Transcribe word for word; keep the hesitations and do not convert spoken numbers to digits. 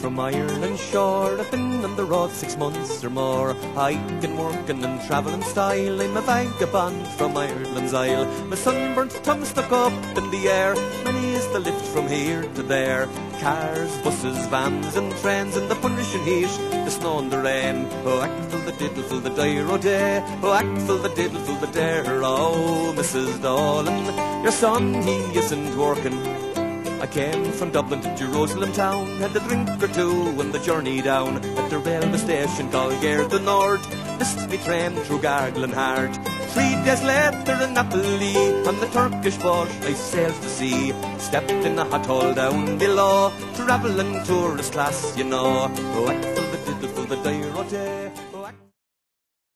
from Ireland shore. I've been on the road six months or more, hiking, working and travelling style. I'm a vagabond from Ireland's Isle. My sunburnt thumb stuck up in the air. Many is the lift from here to there. Cars, buses, vans and trains in the punishing heat, the snow and the rain. Oh, actful the diddleful the dire o' day. Oh, actful the diddleful the dare. Oh, Missus Dolan, your son, he isn't working. I came from Dublin to Jerusalem town, had a drink or two on the journey down. At the railway station called Gare the North, missed me train through Gargling Heart. Three days later in Napoli, on the Turkish boat I sailed to sea. Stepped in a hot hole down below, travelling tourist class, you know. Oh, actful the diddleful the dire o' day.